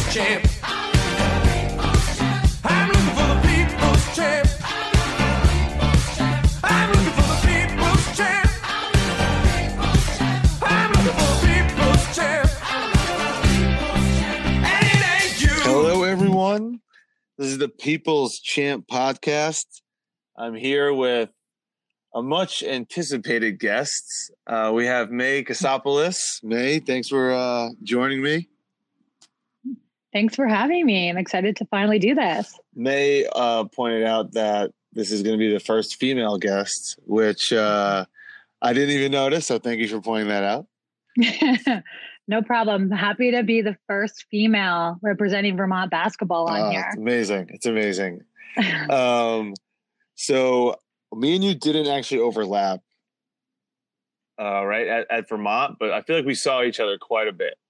people's champ. I'm looking for the people's champ. I'm looking for the people's champ. I'm looking for the people's champ. And it ain't you. Hello, everyone. This is the People's Champ podcast. I'm here with a much anticipated guest. We have May Casopoulos. May, thanks for joining me. Thanks for having me. I'm excited to finally do this. May pointed out that this is going to be the first female guest, which I didn't even notice. So thank you for pointing that out. No problem. Happy to be the first female representing Vermont basketball on here. It's amazing. It's amazing. So me and you didn't actually overlap, right, at Vermont, but I feel like we saw each other quite a bit.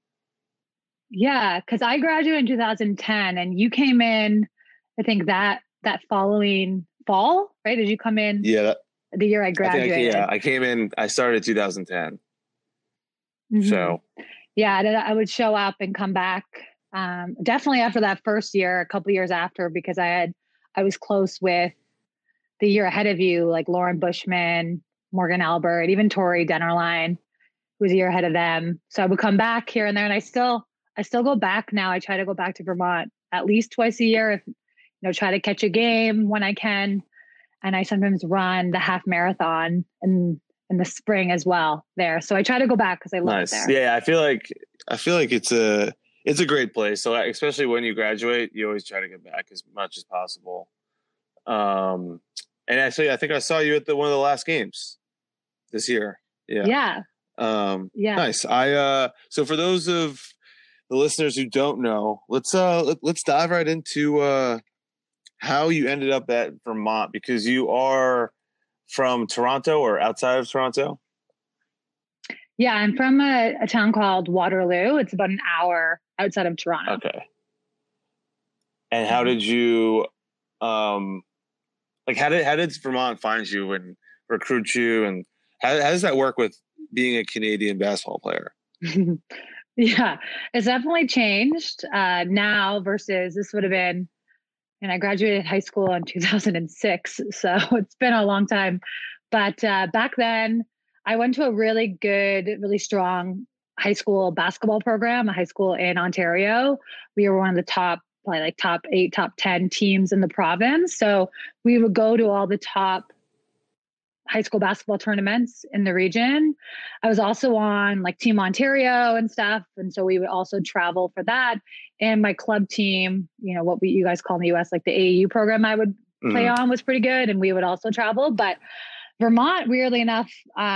Yeah, because I graduated in 2010 and you came in, I think that following fall, right? Did you come in the year I graduated? I came in, I started in 2010. Mm-hmm. So. Yeah, I would show up and come back definitely after that first year, a couple years after, because I was close with the year ahead of you, like Lauren Bushman, Morgan Albert, even Tori Dennerline, who was a year ahead of them. So I would come back here and there, and I still go back now. I try to go back to Vermont at least twice a year, try to catch a game when I can. And I sometimes run the half marathon in the spring as well there. So I try to go back because I love it there. Yeah, I feel like it's a great place. So especially when you graduate, you always try to get back as much as possible. And actually, I think I saw you at one of the last games this year. Yeah. Nice. So for those of the listeners who don't know, let's dive right into how you ended up at Vermont, because you are from Toronto or outside of Toronto. Yeah, I'm from a town called Waterloo. It's about an hour outside of Toronto. Okay. And how did you how did Vermont find you and recruit you, and how does that work with being a Canadian basketball player? Yeah, it's definitely changed now versus this would have been, and I graduated high school in 2006. So it's been a long time. But back then I went to a really good, really strong high school basketball program, a high school in Ontario. We were one of the top 8, top 10 teams in the province. So we would go to all the top high school basketball tournaments in the region. I was also on Team Ontario and stuff. And so we would also travel for that. And my club team, what you guys call in the US, the AAU program I would play on was pretty good. And we would also travel. But Vermont, weirdly enough,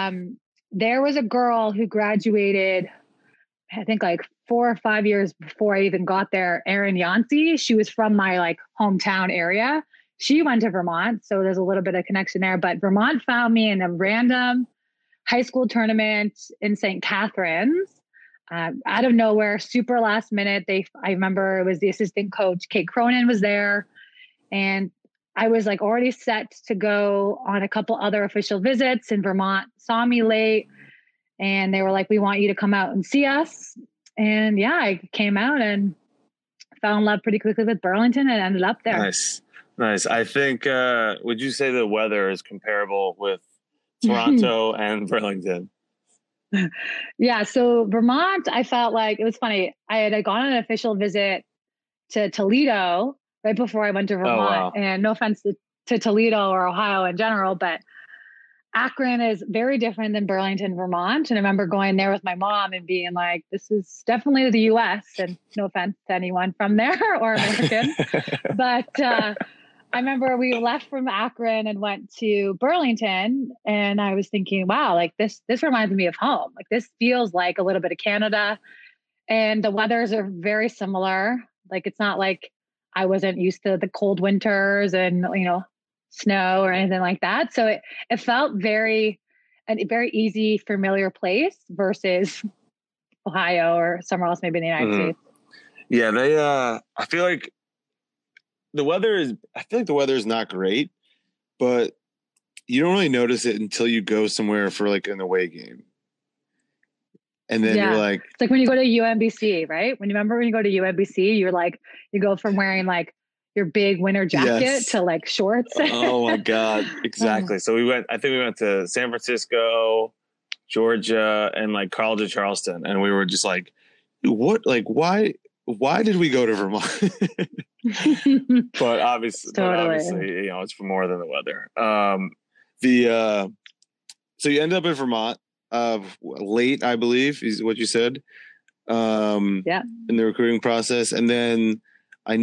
there was a girl who graduated, I think 4 or 5 years before I even got there, Erin Yancey. She was from my hometown area. She went to Vermont, so there's a little bit of connection there. But Vermont found me in a random high school tournament in St. Catharines. Out of nowhere, super last minute. I remember it was the assistant coach, Kate Cronin, was there. And I was already set to go on a couple other official visits, and Vermont saw me late. And they were like, we want you to come out and see us. And yeah, I came out and fell in love pretty quickly with Burlington and ended up there. Nice. I think, would you say the weather is comparable with Toronto and Burlington? Yeah. So Vermont, I felt like it was funny. I had gone on an official visit to Toledo right before I went to Vermont. Oh, wow. And no offense to Toledo or Ohio in general, but Akron is very different than Burlington, Vermont. And I remember going there with my mom and being like, this is definitely the US, and no offense to anyone from there or American. But I remember we left from Akron and went to Burlington, and I was thinking, wow, this reminds me of home. This feels like a little bit of Canada, and the weathers are very similar. It's not like I wasn't used to the cold winters and, snow or anything like that. So it felt a very easy, familiar place versus Ohio or somewhere else, maybe in the United States. Yeah, I feel like the weather is not great, but you don't really notice it until you go somewhere for an away game. And then you're Yeah. like, It's like when you go to UMBC, right? When you go to UMBC, you're like, you go from wearing like your big winter jacket Yes. to like shorts. oh my God, exactly. So I think we went to San Francisco, Georgia, and like College of Charleston. And we were just like, what, like, why did we go to Vermont? But obviously, you know, it's for more than the weather. So you end up in Vermont, late, I believe, is what you said. Yeah. In the recruiting process, and then I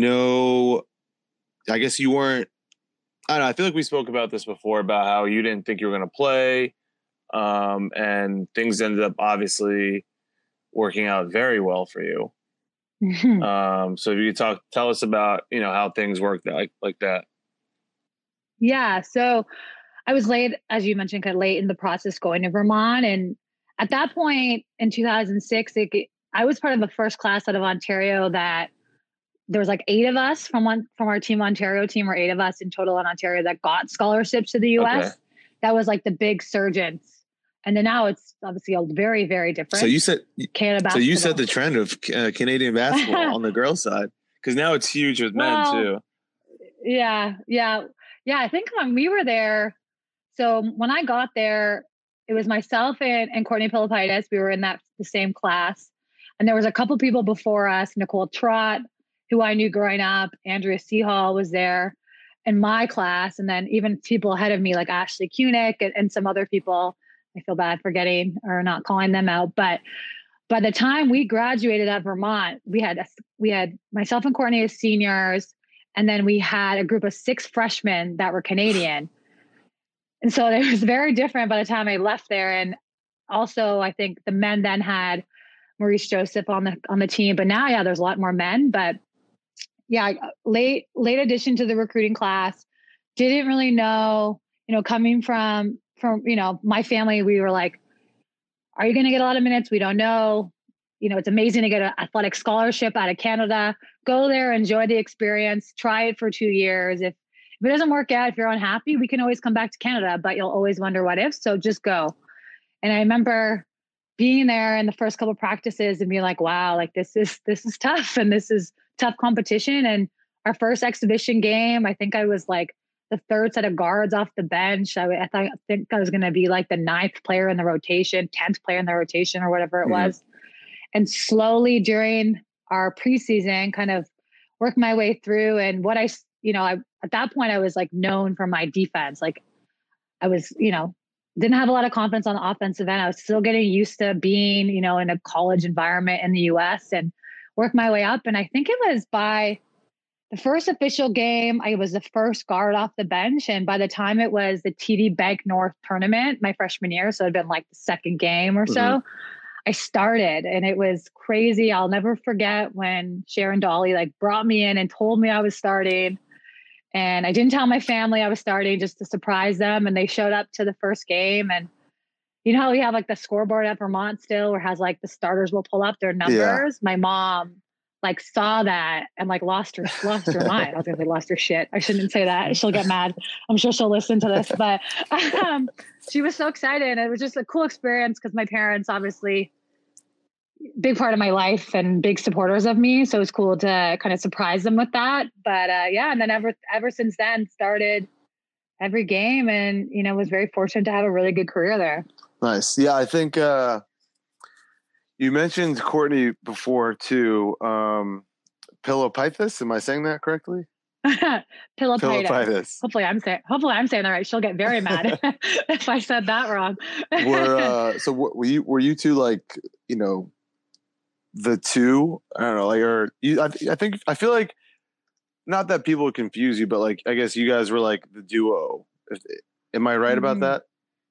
guess you weren't. I don't know. I feel like we spoke about this before about how you didn't think you were going to play, and things ended up obviously working out very well for you. So if you could tell us about, you know, how things worked like that. Yeah. So I was late, as you mentioned, kind of late in the process going to Vermont. And at that point in 2006, I was part of the first class out of Ontario that there was like 8 of us from our team, Ontario team, or 8 of us in total in Ontario that got scholarships to the US. Okay. That was like the big surgence. And then now it's obviously a very, very different. So you said Canada basketball. So you set the trend of Canadian basketball on the girls' side, because now it's huge with men too. Yeah. I think when we were there, so when I got there, it was myself and Courtney Pilipaitis. We were in the same class. And there was a couple people before us, Nicole Trott, who I knew growing up, Andrea Seahall was there in my class. And then even people ahead of me, like Ashley Kunick and some other people. I feel bad forgetting or not calling them out. But by the time we graduated at Vermont, we had myself and Courtney as seniors. And then we had a group of 6 freshmen that were Canadian. And so it was very different by the time I left there. And also, I think the men then had Maurice Joseph on the team. But now, yeah, there's a lot more men. But yeah, late addition to the recruiting class. Didn't really know, you know, coming from, you know, my family, we were like, are you going to get a lot of minutes? We don't know. You know, it's amazing to get an athletic scholarship out of Canada. Go there, enjoy the experience, try it for 2 years. If it doesn't work out, if you're unhappy, we can always come back to Canada, but you'll always wonder what if. So just go. And I remember being there in the first couple of practices and being like, wow, like this is tough, and this is tough competition. And our first exhibition game, I think I was like the 3rd set of guards off the bench. I think I was going to be like the 9th player in the rotation, 10th player in the rotation, or whatever it was. And slowly during our preseason, kind of worked my way through. And what at that point, I was like known for my defense. Like I was, you know, didn't have a lot of confidence on the offensive end. I was still getting used to being, you know, in a college environment in the US, and worked my way up. And I think it was by the first official game, I was the first guard off the bench. And by the time it was the TD Bank North tournament, my freshman year, so it'd been like the 2nd game or so, I started, and it was crazy. I'll never forget when Sharon Dolly like brought me in and told me I was starting. And I didn't tell my family I was starting, just to surprise them. And they showed up to the first game. And you know how we have like the scoreboard at Vermont still, where it has like the starters will pull up their numbers. Yeah. My mom like saw that and like lost her mind. I was gonna say lost her shit. I shouldn't say that. She'll get mad. I'm sure she'll listen to this, but she was so excited. It was just a cool experience because my parents, obviously, big part of my life and big supporters of me. So it was cool to kind of surprise them with that. But yeah, and then ever since then, started every game, and you know, was very fortunate to have a really good career there. Nice. Yeah, I think you mentioned Courtney before too. Pilipaitis, am I saying that correctly? Pilipaitis. Hopefully I'm saying that right. She'll get very mad if I said that wrong. Were you two like, you know, the two? I don't know, like, or you? I feel like, not that people would confuse you, but like, I guess you guys were like the duo. Am I right about that?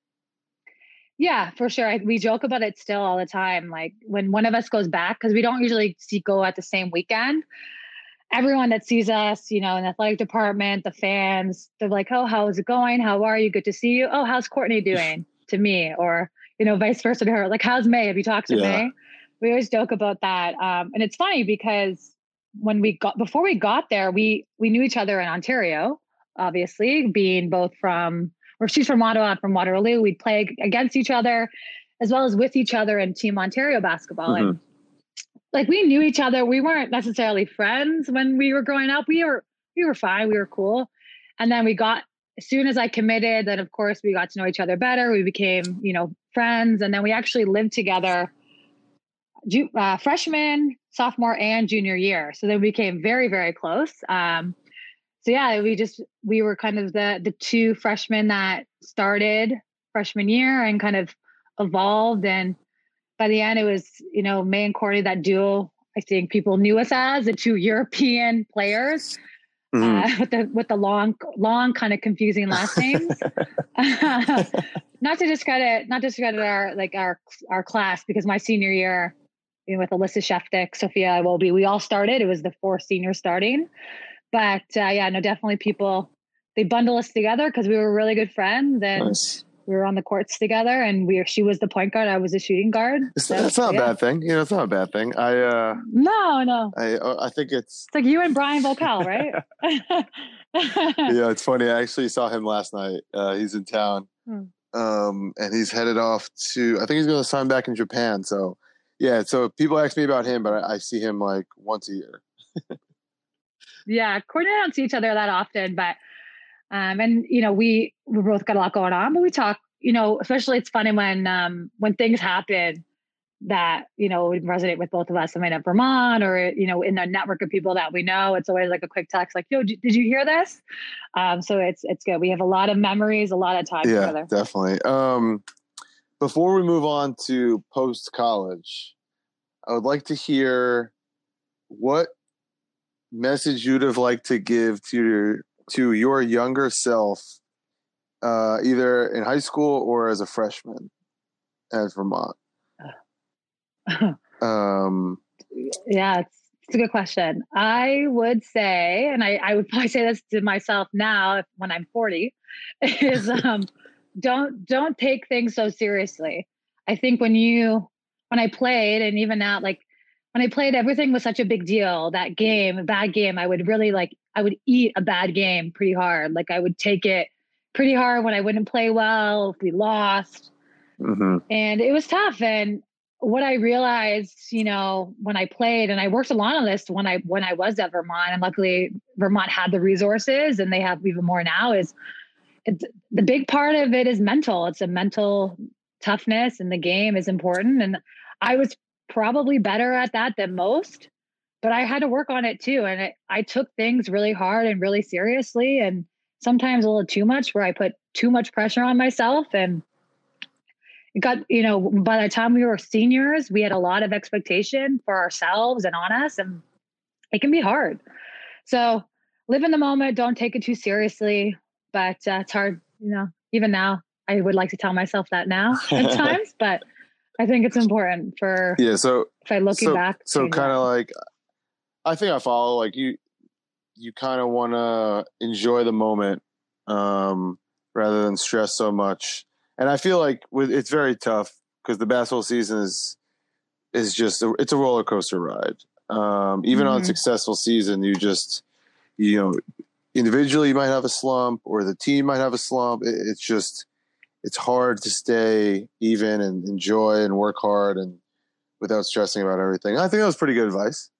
Yeah, for sure. We joke about it still all the time. Like when one of us goes back, because we don't usually go at the same weekend. Everyone that sees us, you know, in the athletic department, the fans, they're like, "Oh, how is it going? How are you? Good to see you. Oh, how's Courtney doing?" to me, or you know, vice versa to her. Like, "How's May? Have you talked to May?" We always joke about that, and it's funny because before we got there, we knew each other in Ontario, obviously, being both from. Or she's from Ottawa, from Waterloo. We'd play against each other. as well as with each other in Team Ontario basketball. Mhm. And like we knew each other. We weren't necessarily friends when we were growing up. We were fine. We were cool. And then as soon as I committed, then of course we got to know each other better. We became, friends. And then we actually lived together freshman, sophomore, and junior year. So then we became very, very close. So yeah, we were kind of the two freshmen that started freshman year and kind of evolved. And by the end, it was, May and Courtney, that duo, I think people knew us as the two European players with the long kind of confusing last names. Not to discredit our class, because my senior year, with Alyssa Sheftik, Sophia Iwobi, we all started. It was the 4 seniors starting. But definitely people, they bundle us together because we were really good friends, and Nice. we were on the courts together, and she was the point guard, I was the shooting guard. That's not a bad thing. It's not a bad thing. No. I think it's like you and Brian Vocal, right? Yeah, it's funny. I actually saw him last night. He's in town, and he's headed off to. I think he's going to sign back in Japan. So, yeah. So people ask me about him, but I see him like once a year. Yeah, Courtney and I don't see each other that often, but and we both got a lot going on, but we talk. Especially it's funny when things happen that would resonate with both of us. I mean, at Vermont, or in a network of people that we know, it's always like a quick text, like, "Yo, did you hear this?" So it's good. We have a lot of memories, a lot of time together. Yeah, definitely. Before we move on to post college, I would like to hear what message you'd have liked to give to your younger self, either in high school or as a freshman at Vermont. Yeah, it's a good question. I would say, and I would probably say this to myself now when I'm 40, is don't take things so seriously. I think when I played, and even now, like when I played, everything was such a big deal. That game, a bad game, I would eat a bad game pretty hard. Like I would take it pretty hard when I wouldn't play well, if we lost. Mm-hmm. And it was tough. And what I realized, when I played, and I worked a lot on this when I was at Vermont, and luckily Vermont had the resources, and they have even more now, it's the big part of it is mental. It's a mental toughness, and the game is important. And I was probably better at that than most, but I had to work on it too. And I took things really hard and really seriously, and sometimes a little too much, where I put too much pressure on myself. And it got, by the time we were seniors, we had a lot of expectation for ourselves and on us, and it can be hard. So live in the moment, don't take it too seriously, but it's hard, even now. I would like to tell myself that now at times, but I think it's important for, So if I looking back. So kind of like, I think I follow, like you kind of want to enjoy the moment, rather than stress so much. And I feel like it's very tough because the basketball season is just it's a roller coaster ride. Even on a successful season, individually you might have a slump, or the team might have a slump. It's hard to stay even and enjoy and work hard and without stressing about everything. I think that was pretty good advice.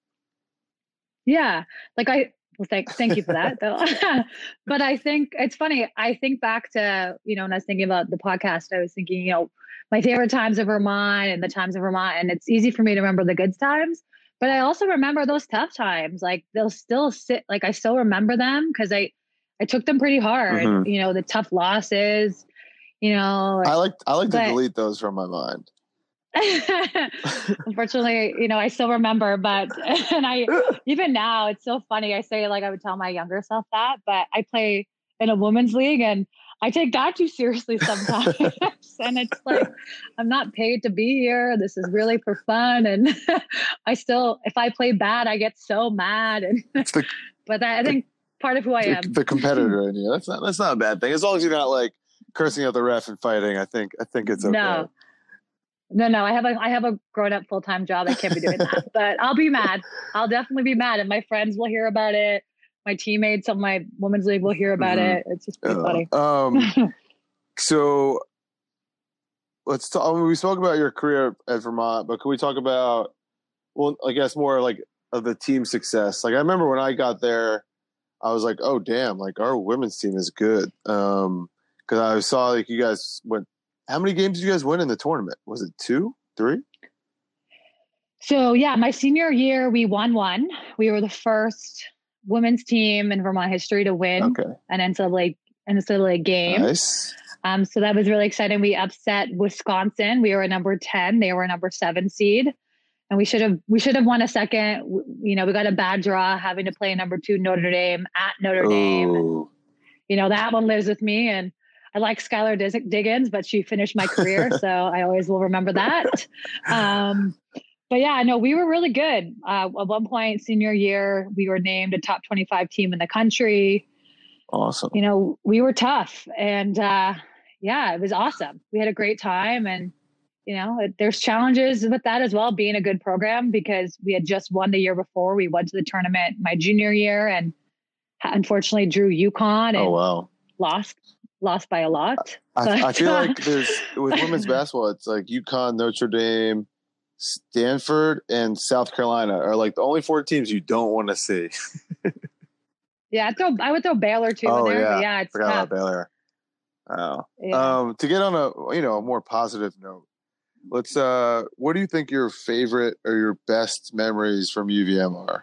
Yeah, thank you for that, though. But I think it's funny. I think back to, when I was thinking about the podcast, I was thinking, my favorite times of Vermont and the times of Vermont. And it's easy for me to remember the good times, but I also remember those tough times. Like they'll still I still remember them because I took them pretty hard, the tough losses, I like to delete those from my mind. Unfortunately, I still remember, but even now it's so funny. I say, like, I would tell my younger self that, but I play in a women's league and I take that too seriously sometimes. And it's like, I'm not paid to be here. This is really for fun. And if I play bad, I get so mad. And but I think part of who I am. The competitor in you. That's not a bad thing. As long as you're not like cursing out the ref and fighting, I think it's okay. No. I have a grown-up full-time job. I can't be doing that. But I'll be mad. I'll definitely be mad, and my friends will hear about it. My teammates of my women's league will hear about it. It's just pretty funny. So let's talk. I mean, we spoke about your career at Vermont, but can we talk about, well, I guess more like of the team success? Like I remember when I got there, I was like, oh damn, like our women's team is good. Because I saw like you guys went. How many games did you guys win in the tournament? Was it 2, 3? So yeah, my senior year, we won one. We were the first women's team in Vermont history to win Okay, an NCAA game. nice. So that was really exciting. We upset Wisconsin. We were a number 10. They were a number 7 seed. And we should have won a second. We got a bad draw having to play number 2 Notre Dame at Notre Dame. Ooh. That one lives with me. And I like Skylar Diggins, but she finished my career. So I always will remember that. But yeah, no, we were really good. At one point, senior year, we were named a top 25 team in the country. Awesome. We were tough. And yeah, it was awesome. We had a great time. And, there's challenges with that as well, being a good program, because we had just won the year before. We went to the tournament my junior year and unfortunately drew UConn and Oh, wow. lost by a lot. I feel like there's, with women's basketball, it's like UConn, Notre Dame, Stanford, and South Carolina are like the only 4 teams you don't want to see. Yeah, I would throw Baylor too in there. Yeah. But yeah, it's Forgot tough. about Baylor. Oh. Yeah. To get on a more positive note, let's what do you think your favorite or your best memories from UVM are?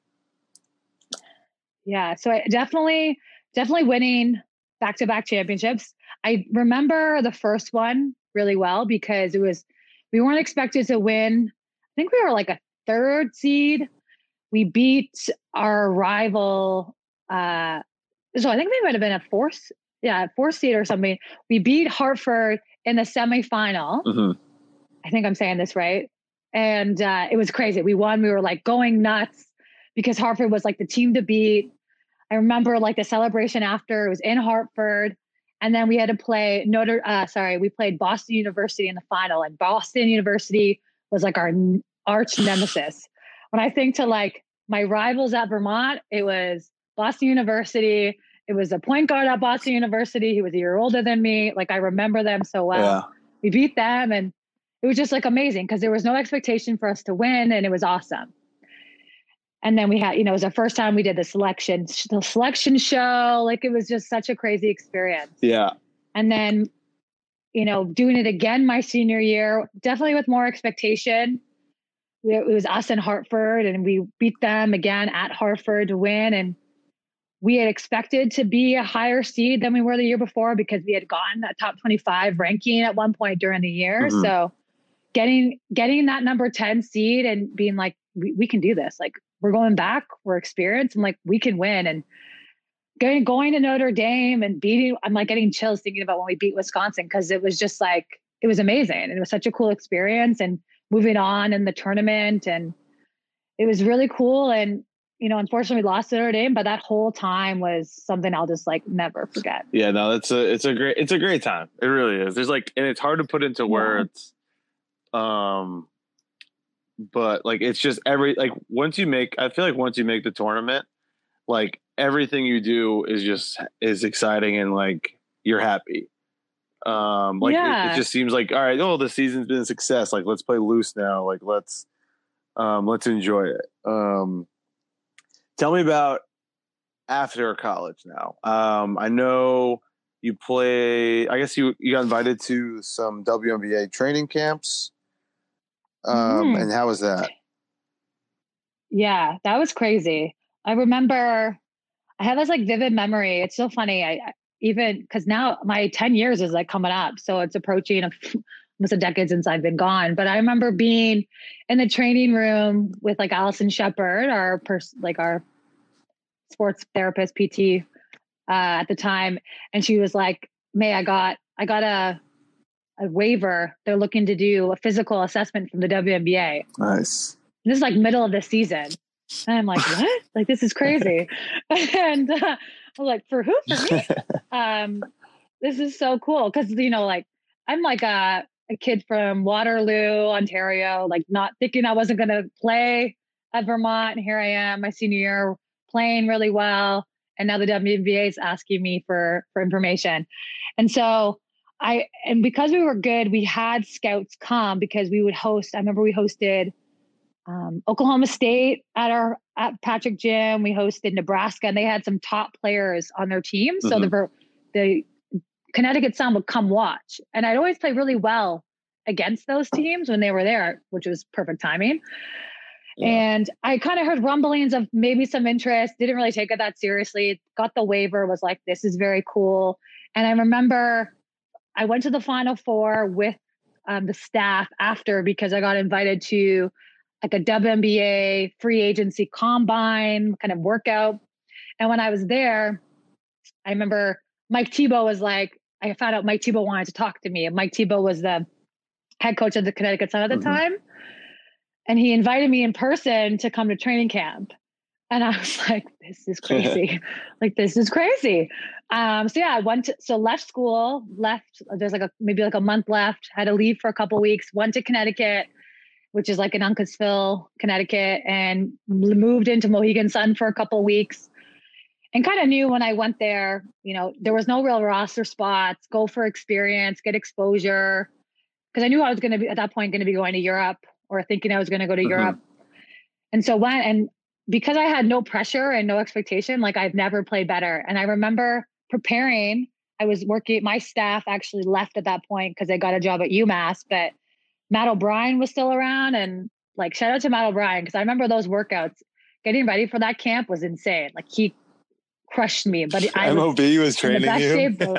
Yeah, so I definitely winning back-to-back championships. I remember the first one really well because we weren't expected to win. I think we were like a 3rd seed. We beat our rival. So I think they might have been a 4th seed or something. We beat Hartford in the semifinal. Mm-hmm. I think I'm saying this right. And it was crazy. We won. We were like going nuts because Hartford was like the team to beat. I remember like the celebration after. It was in Hartford. And then we had to play we played Boston University in the final. And Boston University was like our arch nemesis. When I think to like my rivals at Vermont, it was Boston University. It was a point guard at Boston University. He was a year older than me. Like I remember them so well. Yeah. We beat them and it was just like amazing because there was no expectation for us to win and it was awesome. And then we had, it was our first time we did the selection show. Like it was just such a crazy experience. Yeah. And then, doing it again my senior year, definitely with more expectation. It was us and Hartford and we beat them again at Hartford to win. And we had expected to be a higher seed than we were the year before because we had gotten that top 25 ranking at one point during the year. Mm-hmm. So getting that number 10 seed and being like, we can do this. Like we're going back, we're experienced. I'm like, we can win. And going to Notre Dame and I'm like getting chills thinking about when we beat Wisconsin. Cause it was just like, it was amazing. And it was such a cool experience and moving on in the tournament. And it was really cool. And, unfortunately we lost to Notre Dame, but that whole time was something I'll just like never forget. Yeah, no, it's a great time. It really is. There's like, and it's hard to put into words. But like, it's just I feel like once you make the tournament, like everything you do is exciting and like you're happy. It just seems like, all right, the season's been a success. Like, let's play loose now. Like, let's enjoy it. Tell me about after college now. I know you play, I guess you got invited to some WNBA training camps. And how was that? Yeah, that was crazy. I remember I have this like vivid memory. It's so funny. I even because now my 10 years is like coming up. So it's approaching almost a decade since I've been gone. But I remember being in the training room with like Allison Shepard, our sports therapist, PT at the time. And she was like, May, I got a waiver. They're looking to do a physical assessment from the WNBA. Nice. And this is like middle of the season. And I'm like, what? Like, this is crazy. And I'm like, for who? For me? This is so cool. Cause like, I'm like a kid from Waterloo, Ontario, like not thinking I wasn't going to play at Vermont. And here I am my senior year playing really well. And now the WNBA is asking me for information. And so and because we were good, we had scouts come because we would host. I remember we hosted Oklahoma State at Patrick Gym. We hosted Nebraska, and they had some top players on their team. So the Connecticut Sun would come watch, and I'd always play really well against those teams when they were there, which was perfect timing. Yeah. And I kind of heard rumblings of maybe some interest. Didn't really take it that seriously. Got the waiver. Was like, this is very cool. And I remember I went to the Final Four with the staff after because I got invited to like a WNBA free agency combine kind of workout. And when I was there, I remember Mike Thibault was like, I found out Mike Thibault wanted to talk to me. And Mike Thibault was the head coach of the Connecticut Sun at the time. And he invited me in person to come to training camp. And I was like, this is crazy. This is crazy. So yeah, left school, there's maybe a month left, had to leave for a couple of weeks, went to Connecticut, which is like in Uncasville, Connecticut, and moved into Mohegan Sun for a couple of weeks. And kind of knew when I went there, there was no real roster spots, go for experience, get exposure. Because I knew I was going to be, at that point, going to be going to Europe or thinking I was going to go to Europe. And so because I had no pressure and no expectation, I've never played better. And I remember preparing, I was working, my staff actually left at that point because I got a job at UMass, but Matt O'Brien was still around. And shout out to Matt O'Brien, because I remember those workouts. Getting ready for that camp was insane. He crushed me. But MOB was training you?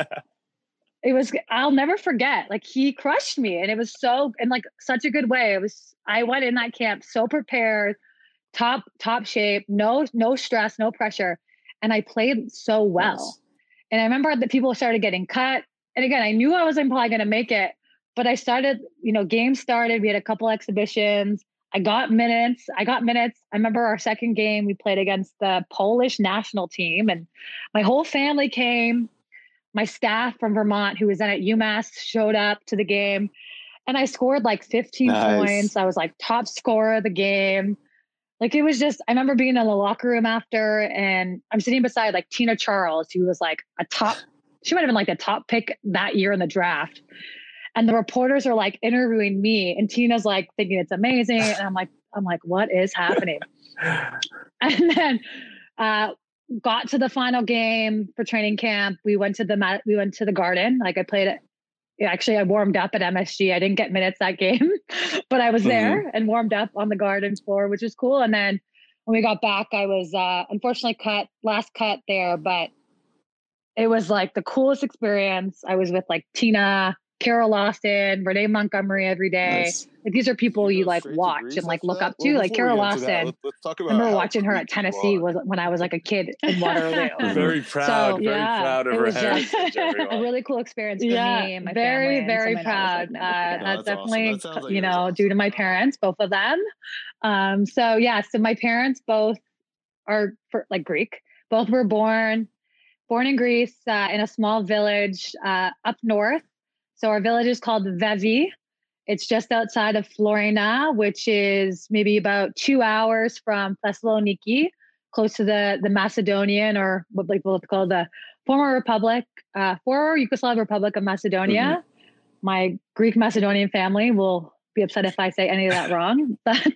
I'll never forget. He crushed me, and it was in such a good way. I went in that camp so prepared, top shape, no stress, no pressure. And I played so well. Nice. And I remember that people started getting cut. And again, I knew I wasn't probably going to make it, but I started, games started. We had a couple exhibitions. I got minutes. I remember our second game, we played against the Polish national team, and my whole family came. My staff from Vermont, who was then at UMass, showed up to the game, and I scored 15 points. I was top scorer of the game. It was just, I remember being in the locker room after, and I'm sitting beside Tina Charles, who was she might have been the top pick that year in the draft. And the reporters are interviewing me, and Tina's thinking it's amazing. And I'm like, what is happening? And then, got to the final game for training camp. We went to the Garden. I played it. Actually, I warmed up at MSG. I didn't get minutes that game, but I was there and warmed up on the Garden floor, which was cool. And then when we got back, I was unfortunately last cut there, but it was the coolest experience. I was with Tina, Carol Lawson, Renee Montgomery every day. Nice. These are people you watch and look up to. Carol Lawson. Let's talk about. I remember watching her at Tennessee when I was a kid in Waterloo. Very proud. Very proud of her heritage. A really cool experience for me and my family. Very proud. That's definitely awesome. Due to my parents, both of them. So my parents both are Greek. Both were born in Greece in a small village up north. So our village is called Vevi. It's just outside of Florina, which is maybe about 2 hours from Thessaloniki, close to the Macedonian, or what people call the former Yugoslav Republic of Macedonia. My Greek Macedonian family will be upset if I say any of that wrong. But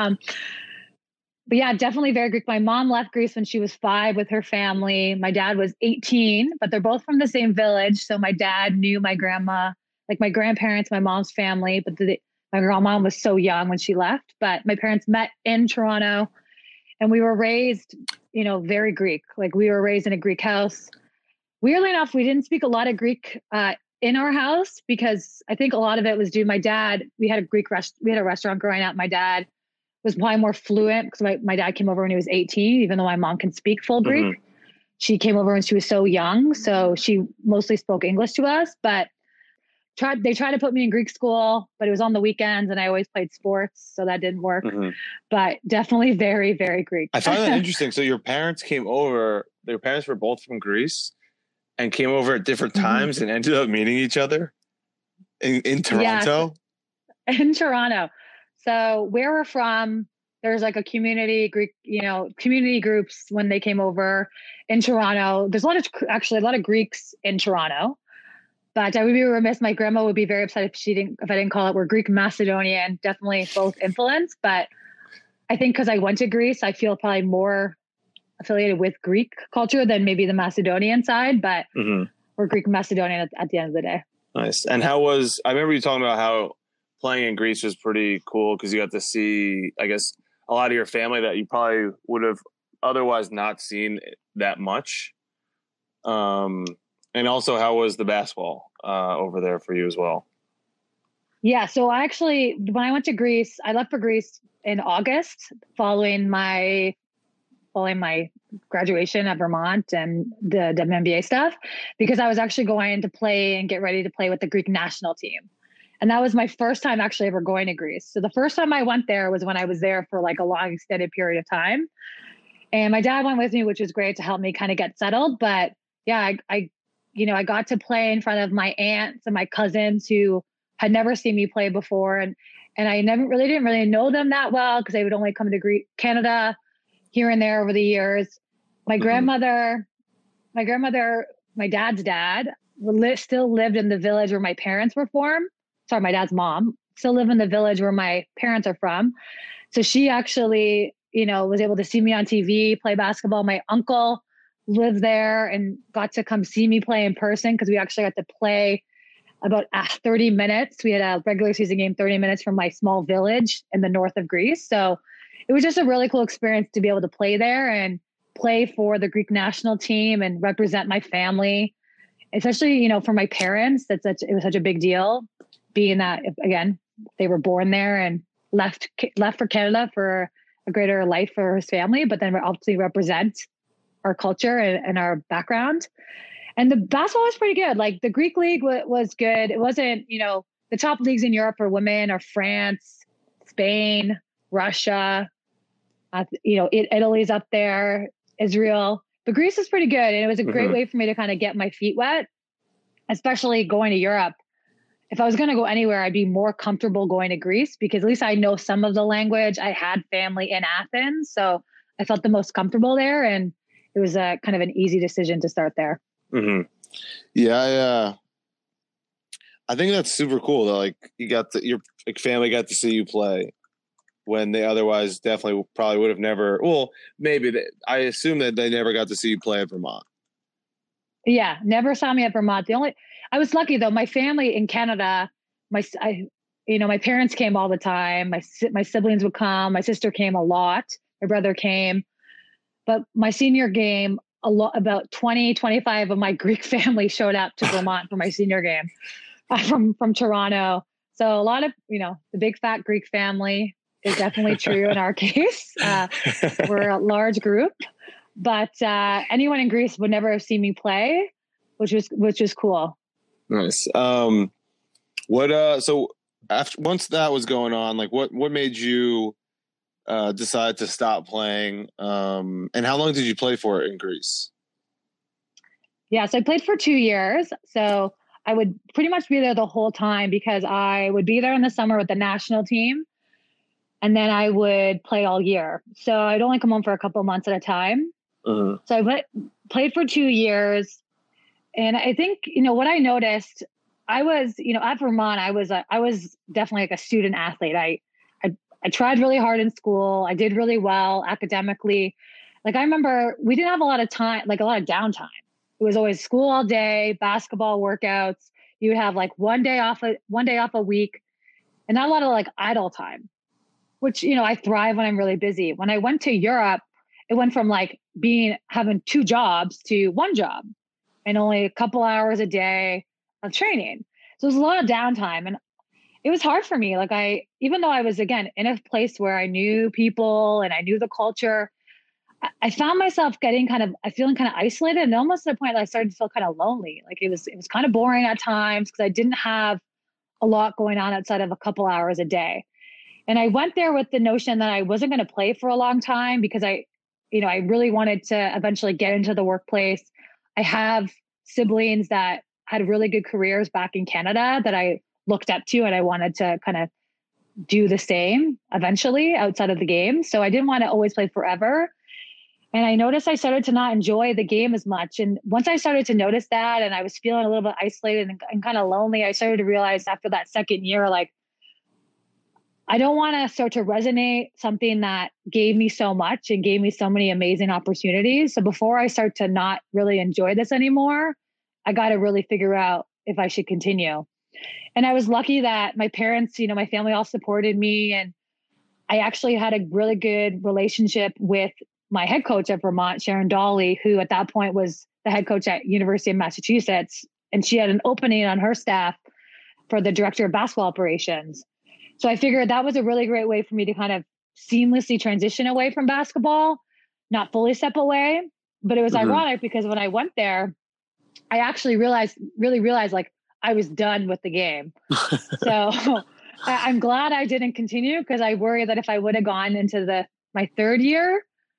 yeah, definitely very Greek. My mom left Greece when she was 5 with her family. My dad was 18, but they're both from the same village. So my dad knew my grandma, my grandparents, my mom's family, but my grandma was so young when she left. But my parents met in Toronto, and we were raised, very Greek. We were raised in a Greek house. Weirdly enough, we didn't speak a lot of Greek in our house, because I think a lot of it was due to my dad. We had a restaurant growing up. My dad was probably more fluent, because my dad came over when he was 18, even though my mom can speak full Greek. She came over when she was so young, so she mostly spoke English to us. But they tried to put me in Greek school, but it was on the weekends, and I always played sports, so that didn't work. But definitely very, very Greek. I find that interesting. So your parents came over, their parents were both from Greece and came over at different times and ended up meeting each other in Toronto? Yes, in Toronto. So where we're from, there's a community Greek, community groups when they came over in Toronto. There's a lot of Greeks in Toronto. But I would be remiss. My grandma would be very upset if I didn't call it. We're Greek Macedonian, definitely both influenced. But I think because I went to Greece, I feel probably more affiliated with Greek culture than maybe the Macedonian side. But we're Greek Macedonian at the end of the day. Nice. And I remember you talking about how playing in Greece was pretty cool because you got to see, I guess, a lot of your family that you probably would have otherwise not seen that much. And also, how was the basketball over there for you as well? Yeah. So when I went to Greece, I left for Greece in August following my graduation at Vermont and the WNBA stuff, because I was actually going to play and get ready to play with the Greek national team. And that was my first time actually ever going to Greece. So the first time I went there was when I was there for like a long extended period of time. And my dad went with me, which was great to help me kind of get settled. But yeah, I got to play in front of my aunts and my cousins who had never seen me play before. And I didn't really know them that well because they would only come to Canada here and there over the years. My grandmother, my dad's dad still lived in the village where my parents were from. Sorry, my dad's mom still lived in the village where my parents are from. So she actually, was able to see me on TV, play basketball. My uncle lived there and got to come see me play in person because we actually got to play about 30 minutes. We had a regular season game, 30 minutes from my small village in the north of Greece. So it was just a really cool experience to be able to play there and play for the Greek national team and represent my family. Especially, for my parents, it was such a big deal, being that, again, they were born there and left for Canada for a greater life for his family, but then obviously represent our culture and our background. And the basketball was pretty good. Like the Greek league was good. It wasn't, the top leagues in Europe for women are France, Spain, Russia, Italy's up there, Israel. But Greece is pretty good. And it was a great way for me to kind of get my feet wet, especially going to Europe. If I was going to go anywhere, I'd be more comfortable going to Greece because at least I know some of the language. I had family in Athens, so I felt the most comfortable there. And it was a kind of an easy decision to start there. Yeah, I think that's super cool that like your family got to see you play when they otherwise definitely probably would have never. Well, maybe I assume that they never got to see you play at Vermont. Yeah, never saw me at Vermont. I was lucky though. My family in Canada, my parents came all the time. My siblings would come. My sister came a lot. My brother came. But my senior game, about 25 of my Greek family showed up to Vermont for my senior game from Toronto. So a lot of, the big fat Greek family is definitely true in our case. We're a large group, but anyone in Greece would never have seen me play, which was cool. Nice. So once that was going on, like what made you decide to stop playing? And how long did you play for in Greece? Yeah, so I played for 2 years. So I would pretty much be there the whole time because I would be there in the summer with the national team. And then I would play all year. So I'd only come home for a couple of months at a time. So I played for 2 years. And I think, what I noticed, I was, at Vermont, I was definitely like a student athlete. I tried really hard in school. I did really well academically. Like I remember we didn't have a lot of time, like a lot of downtime. It was always school all day, basketball workouts. You would have like one day off a week and not a lot of like idle time, which, I thrive when I'm really busy. When I went to Europe, it went from like having 2 jobs to 1 job and only a couple hours a day of training. So it was a lot of downtime. And it was hard for me. Like even though I was, again, in a place where I knew people and I knew the culture, I found myself feeling kind of isolated and almost to the point that I started to feel kind of lonely. Like it was kind of boring at times because I didn't have a lot going on outside of a couple hours a day. And I went there with the notion that I wasn't going to play for a long time because I really wanted to eventually get into the workplace. I have siblings that had really good careers back in Canada that I looked up to, and I wanted to kind of do the same eventually outside of the game. So I didn't want to always play forever. And I noticed I started to not enjoy the game as much. And once I started to notice that, and I was feeling a little bit isolated and kind of lonely, I started to realize after that second year, like, I don't want to start to resonate something that gave me so much and gave me so many amazing opportunities. So before I start to not really enjoy this anymore, I got to really figure out if I should continue. And I was lucky that my parents, my family all supported me. And I actually had a really good relationship with my head coach at Vermont, Sharon Dolly, who at that point was the head coach at University of Massachusetts. And she had an opening on her staff for the director of basketball operations. So I figured that was a really great way for me to kind of seamlessly transition away from basketball, not fully step away. But it was ironic because when I went there, I actually really realized like I was done with the game. So I'm glad I didn't continue, because I worry that if I would have gone into my third year,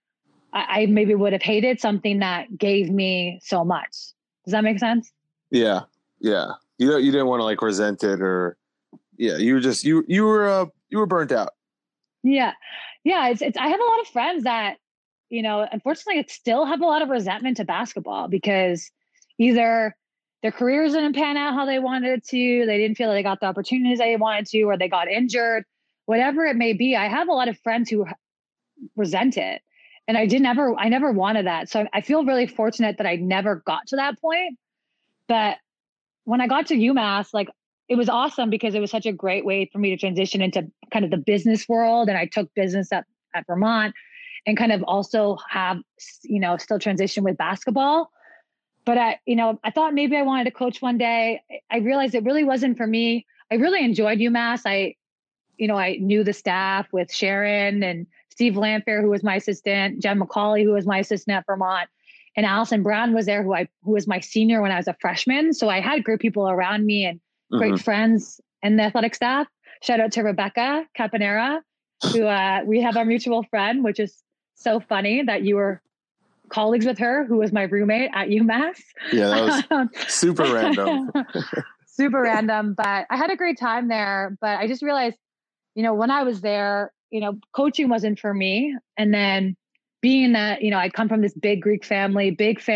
I maybe would have hated something that gave me so much. Does that make sense? Yeah. Yeah. You didn't want to like resent it, or you were just, you were burnt out. Yeah. Yeah. It's I have a lot of friends that, unfortunately still have a lot of resentment to basketball because either their careers didn't pan out how they wanted it to, they didn't feel like they got the opportunities they wanted to, or they got injured, whatever it may be. I have a lot of friends who resent it. And I never wanted that. So I feel really fortunate that I never got to that point. But when I got to UMass, like, it was awesome because it was such a great way for me to transition into kind of the business world. And I took business at Vermont and kind of also have, still transition with basketball. But I thought maybe I wanted to coach one day. I realized it really wasn't for me. I really enjoyed UMass. I knew the staff with Sharon and Steve Lamphere, who was my assistant, Jen McCauley, who was my assistant at Vermont, and Allison Brown was there, who was my senior when I was a freshman. So I had great people around me and great friends in the athletic staff. Shout out to Rebecca Caponera, who we have our mutual friend, which is so funny that you were colleagues with her, who was my roommate at UMass. Yeah, that was super random. Super random, but I had a great time there. But I just realized, when I was there, coaching wasn't for me. And then being that, I come from this big Greek family,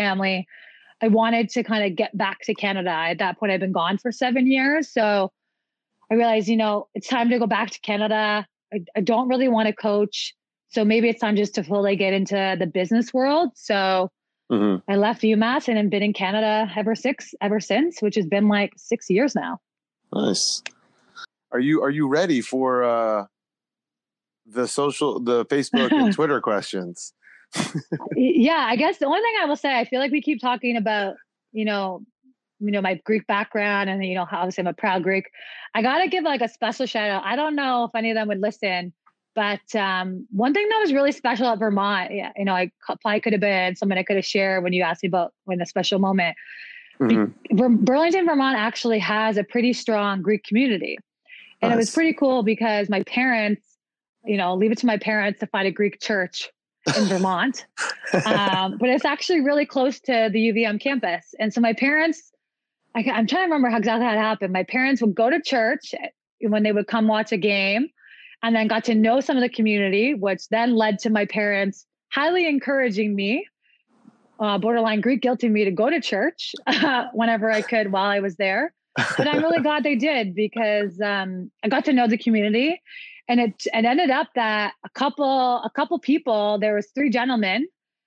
I wanted to kind of get back to Canada. At that point, I'd been gone for 7 years. So I realized, it's time to go back to Canada. I don't really want to coach. So maybe it's time just to fully get into the business world. So I left UMass and have been in Canada ever since, which has been like 6 years now. Nice. Are you ready for the Facebook and Twitter questions? Yeah, I guess the only thing I will say, I feel like we keep talking about, my Greek background and, obviously I'm a proud Greek. I got to give like a special shout out. I don't know if any of them would listen, but one thing that was really special at Vermont, I probably could have been someone I could have shared when you asked me about when a special moment. Burlington, Vermont actually has a pretty strong Greek community. And It was pretty cool because my parents, leave it to my parents to find a Greek church in Vermont. But it's actually really close to the UVM campus. And so my parents, I'm trying to remember how exactly that happened. My parents would go to church when they would come watch a game, and then got to know some of the community, which then led to my parents highly encouraging me, borderline Greek guilting me to go to church whenever I could while I was there. But I'm really glad they did, because I got to know the community, and it ended up that a couple people, there was 3 gentlemen,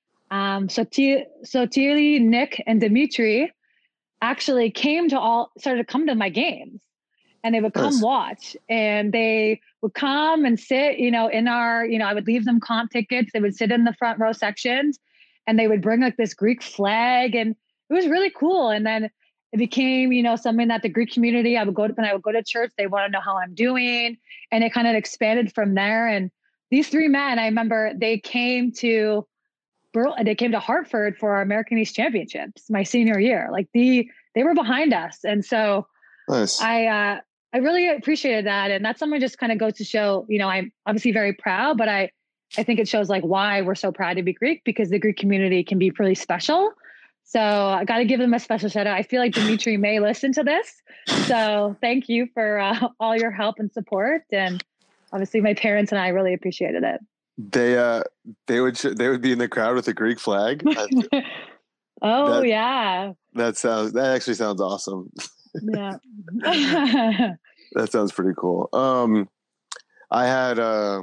Sotiri, Nick, and Dimitri, actually started to come to my games, and they would come watch, and they would come and sit, in our, I would leave them comp tickets. They would sit in the front row sections, and they would bring like this Greek flag, and it was really cool. And then it became, something that the Greek community, when I would go to church, they want to know how I'm doing. And it kind of expanded from there. And these 3 men, I remember they came to Hartford for our American East Championships my senior year. Like they were behind us. And so I really appreciated that. And that's something just kind of goes to show, I'm obviously very proud, but I think it shows like why we're so proud to be Greek, because the Greek community can be pretty special. So I got to give them a special shout out. I feel like Dimitri may listen to this. So thank you for all your help and support. And obviously my parents and I really appreciated it. they would be in the crowd with a Greek flag. Oh That yeah. that actually sounds awesome. Yeah. That sounds pretty cool. I had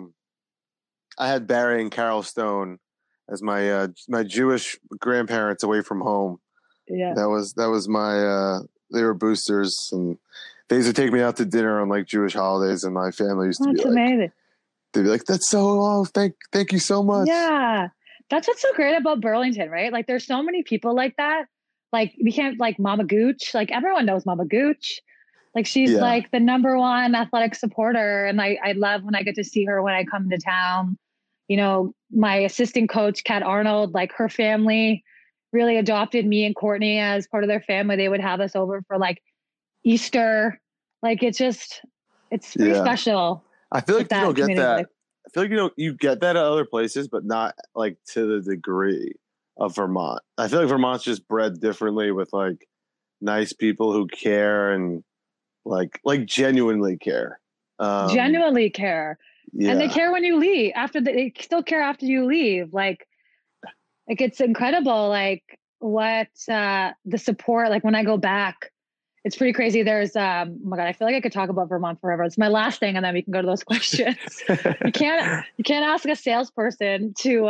Barry and Carol Stone as my Jewish grandparents away from home. Yeah. That was my they were boosters, and they used to take me out to dinner on like Jewish holidays, and my family used to That's be like, amazing. they'd be like, "That's so thank you so much." Yeah. That's what's so great about Burlington, right? Like there's so many people like that. Like we can't like Mama Gooch. Like everyone knows Mama Gooch. Like she's Yeah. like the number one athletic supporter. And I love when I get to see her when I come to town. You know, my assistant coach, Kat Arnold, like her family really adopted me and Courtney as part of their family. They would have us over for like Easter. Like it's pretty Yeah. special. I feel like with you don't get community that. life. I feel like you get that at other places, but not like to the degree of Vermont. I feel like Vermont's just bred differently with like nice people who care and like genuinely care. Genuinely care. Yeah. And they care when you leave. They still care after you leave. Like it's incredible. Like what the support. Like when I go back, it's pretty crazy. There's oh my god, I feel like I could talk about Vermont forever. It's my last thing, and then we can go to those questions. You can't ask a salesperson to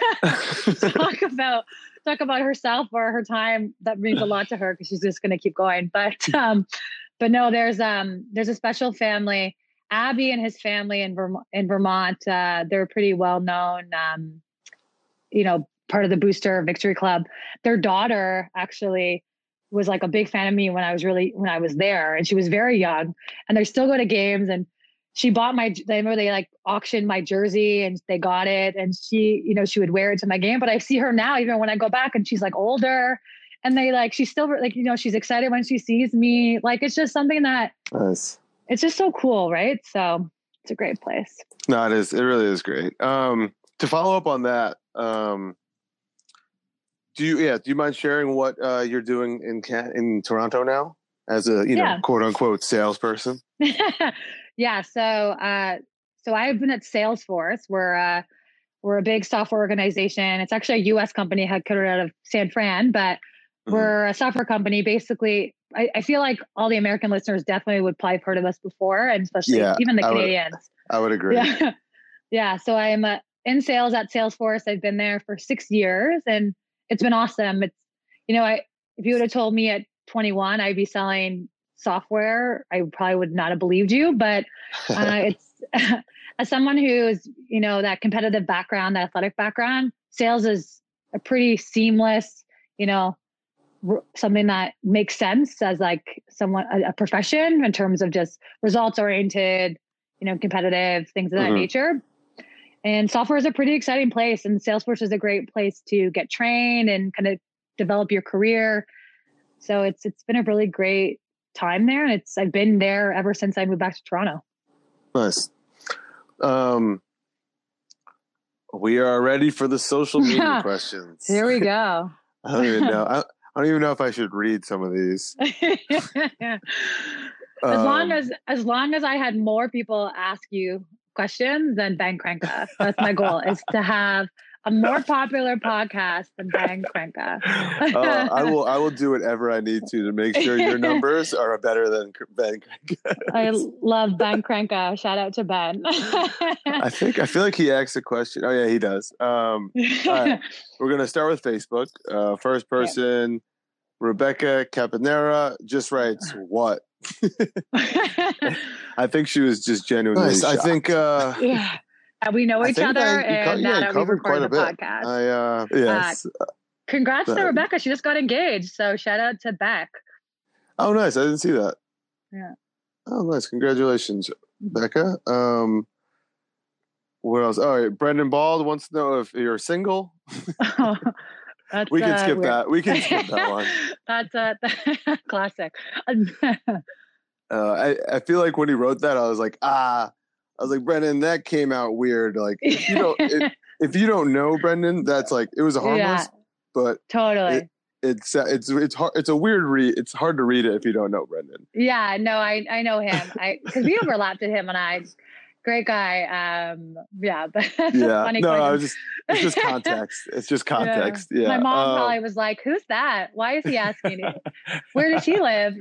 talk about herself or her time. That means a lot to her because she's just going to keep going. But no, there's a special family. Abby and his family in Vermont, they're pretty well known, part of the Booster Victory Club. Their daughter actually was like a big fan of me when I was there, and she was very young, and they still go to games. And she bought they like auctioned my jersey, and they got it, and she would wear it to my game. But I see her now, even when I go back, and she's like older, and she's still like, she's excited when she sees me. Like, it's just something that Nice. It's just so cool, right? So it's a great place. No, it is. It really is great. To follow up on that, do you mind sharing what you're doing in Toronto now as a quote unquote salesperson? Yeah. So I've been at Salesforce. We're a big software organization. It's actually a U.S. company headquartered out of San Fran, but we're a software company. Basically, I feel like all the American listeners definitely would probably have heard of us before, and especially even the Canadians. I would agree. Yeah. Yeah. So I'm in sales at Salesforce. I've been there for 6 years, and it's been awesome. It's, if you would have told me at 21 I'd be selling software, I probably would not have believed you. But it's as someone who's, that competitive background, that athletic background, sales is a pretty seamless, something that makes sense as like a profession in terms of just results oriented, competitive things of that nature. And software is a pretty exciting place, and Salesforce is a great place to get trained and kind of develop your career. So it's been a really great time there, and I've been there ever since I moved back to Toronto. Nice. We are ready for the social media questions. Here we go. I don't even know. I don't even know if I should read some of these. As long as I had more people ask you questions than Ben Cranka. That's my goal, is to have a more popular podcast than Ben Cranka. I will do whatever I need to make sure your numbers are better than Ben Cranka. I love Ben Cranka. Shout out to Ben. I feel like he asked a question. Oh yeah, he does. All right. We're gonna start with Facebook. First person, Rebecca Caponera just writes, "What?" I think she was just genuinely shocked. I think we know each other, and now that we've recorded the podcast. Yes. Congrats to Rebecca. She just got engaged. So shout out to Beck. Oh, nice. I didn't see that. Yeah. Oh, nice. Congratulations, Becca. What else? All right. Brendan Bald wants to know if you're single. We can skip that. We can skip that one. That's a classic. I feel like when he wrote that, I was like, Brendan, that came out weird. Like, if you don't know Brendan, that's like, it was harmless, but totally. It's hard. It's a weird read. It's hard to read it if you don't know Brendan. Yeah, no, I know him. Because we overlapped at him and I Great guy. Yeah, but that's a Yeah. funny No, question. it's just context. It's just Yeah. context. Yeah. My mom probably was like, "Who's that? Why is he asking you? Where does he live?"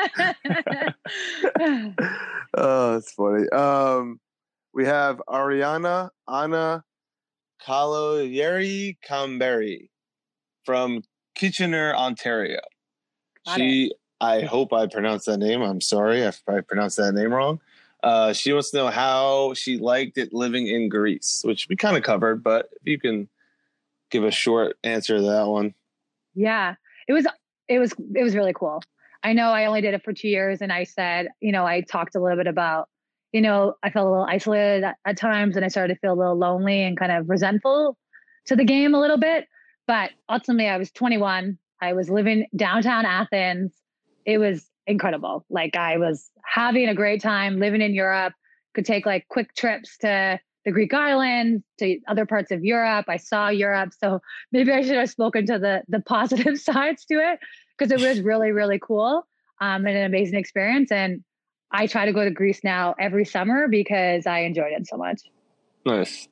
Oh, that's funny. We have Ariana Anna Kaloyeri Kamberi from Kitchener, Ontario. Got it. I hope I pronounced that name. I'm sorry if I pronounced that name wrong. She wants to know how she liked it living in Greece, which we kind of covered, but if you can give a short answer to that one. Yeah, it was really cool. I know I only did it for 2 years, and I said, I talked a little bit about, I felt a little isolated at times, and I started to feel a little lonely and kind of resentful to the game a little bit. But ultimately, I was 21. I was living downtown Athens. It was incredible. Like I was having a great time living in Europe. Could take like quick trips to the Greek islands, to other parts of Europe. I saw Europe, so maybe I should have spoken to the positive sides to it because it was really, really cool and an amazing experience. And I try to go to Greece now every summer because I enjoyed it so much. Nice.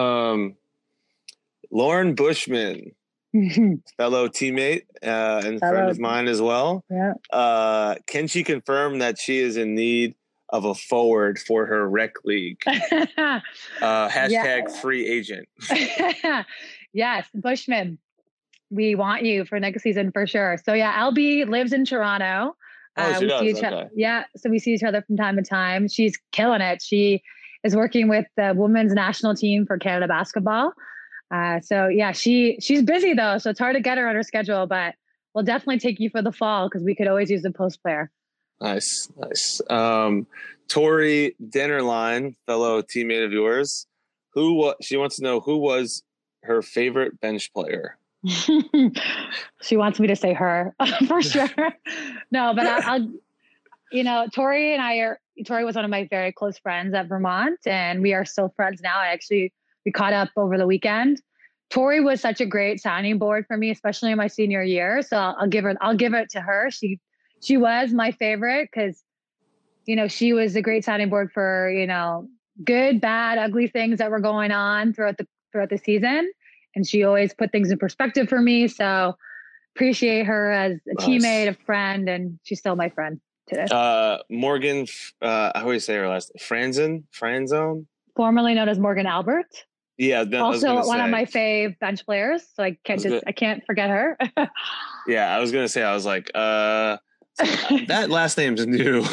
Lauren Bushman, fellow teammate and friend of mine as well. Yeah. Can she confirm that she is in need of a forward for her rec league? Hashtag free agent. Yes, Bushman. We want you for next season for sure. So yeah, LB lives in Toronto. Oh, she does. Okay. Yeah, so we see each other from time to time. She's killing it. She is working with the women's national team for Canada basketball. So yeah, she's busy though, so it's hard to get her on her schedule. But we'll definitely take you for the fall because we could always use a post player. Nice. Tori Dennerline, fellow teammate of yours, she wants to know who was her favorite bench player. She wants me to say her for sure. No, but I'll Tori was one of my very close friends at Vermont, and we are still friends now. We caught up over the weekend. Tori was such a great sounding board for me, especially in my senior year. So I'll give it to her. She was my favorite because, she was a great sounding board for, good, bad, ugly things that were going on throughout the season. And she always put things in perspective for me. So appreciate her as a teammate, a friend, and she's still my friend today. Morgan, how do you say her last name? Franzone? Formerly known as Morgan Albert. Yeah. Also one of my fave bench players. So I can't forget her. Yeah. I was going to say, I was like, that last name's new.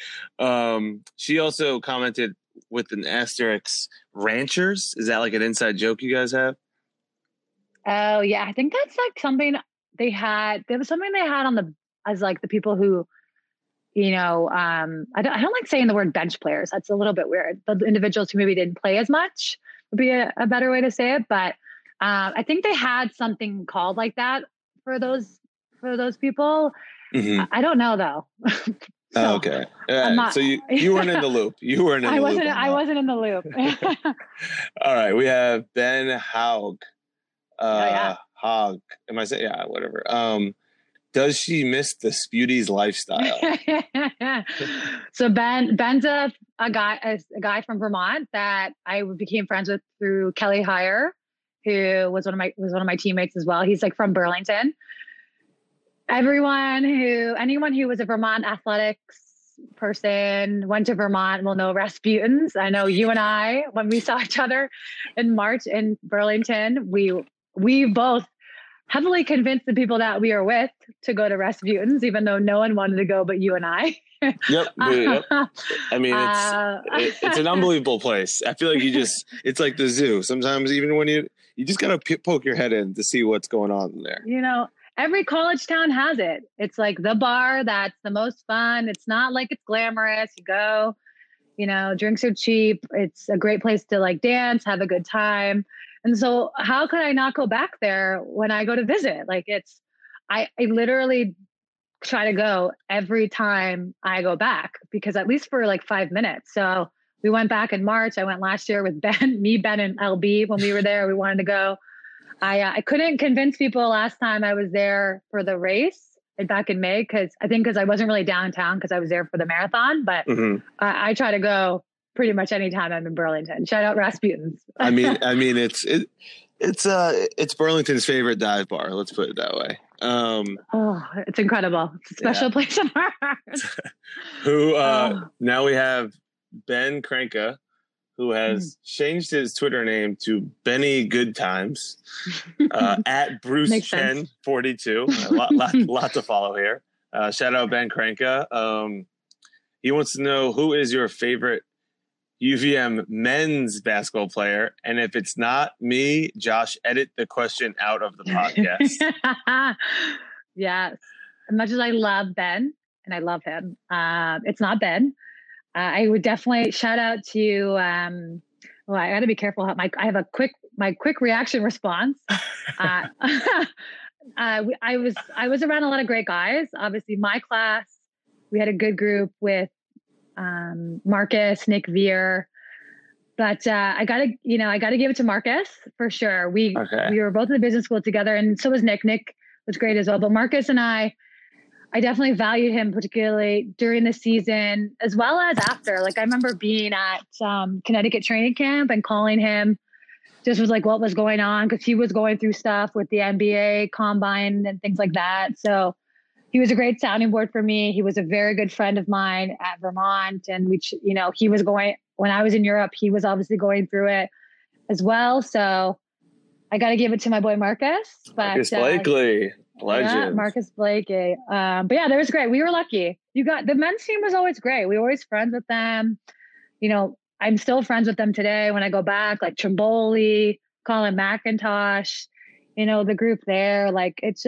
She also commented with an asterisk, ranchers. Is that like an inside joke you guys have? Oh yeah. I think that's like something they had. There was something they had as like the people who, I don't like saying the word bench players. That's a little bit weird. The individuals who maybe didn't play as much would be a better way to say it. But I think they had something called like that for those people. Mm-hmm. I don't know though. So, okay. So you weren't in the loop. You weren't in the loop. I wasn't in the loop. All right. We have Ben Haug. Hog. Am I saying? Yeah, whatever. Does she miss the Sputies lifestyle? So Ben's a guy from Vermont that I became friends with through Kelly Heyer, who was one of my teammates as well. He's like from Burlington. Anyone who was a Vermont athletics person went to Vermont will know Rasputin's. I know you and I, when we saw each other in March in Burlington, we both heavily convinced the people that we were with to go to Rasputin's, even though no one wanted to go but you and I. Yep. I mean, it's an unbelievable place. I feel like it's like the zoo. Sometimes even when you just got to poke your head in to see what's going on there. Every college town has it. It's like the bar that's the most fun. It's not like it's glamorous. You go, drinks are cheap. It's a great place to like dance, have a good time. And so how could I not go back there when I go to visit? Like I literally try to go every time I go back because at least for like 5 minutes. So we went back in March. I went last year with Ben and LB when we were there. We wanted to go. I couldn't convince people last time I was there for the race back in May because I wasn't really downtown because I was there for the marathon. But I try to go pretty much anytime I'm in Burlington. Shout out Rasputin's. I mean, it's Burlington's favorite dive bar. Let's put it that way. Oh, it's incredible. It's a special place in our hearts. Now we have Ben Kranka, who has changed his Twitter name to Benny Good Times, at Bruce Makes Chen sense. 42. Lot to follow here. Shout out Ben Kranka. He wants to know, who is your favorite UVM men's basketball player? And if it's not me, Josh, edit the question out of the podcast. Yes. As much as I love Ben, and I love him, it's not Ben. I would definitely shout out to. Well, I got to be careful. I have my quick reaction response. I was around a lot of great guys. Obviously, my class, we had a good group with Marcus, Nick Veer, but I gotta give it to Marcus for sure. We were both in the business school together, and so was Nick. Nick was great as well, but Marcus and I definitely valued him, particularly during the season as well as after. Like, I remember being at Connecticut training camp and calling him just was like what was going on, because he was going through stuff with the NBA combine and things like that. So he was a great sounding board for me. He was a very good friend of mine at Vermont, and he was going, when I was in Europe, he was obviously going through it as well. So I got to give it to my boy Marcus. Marcus Blakely. Legend. Yeah, Marcus Blakey. But yeah, that was great. We were lucky. The men's team was always great. We were always friends with them. I'm still friends with them today when I go back, like Trimboli, Colin McIntosh, the group there. Like, it's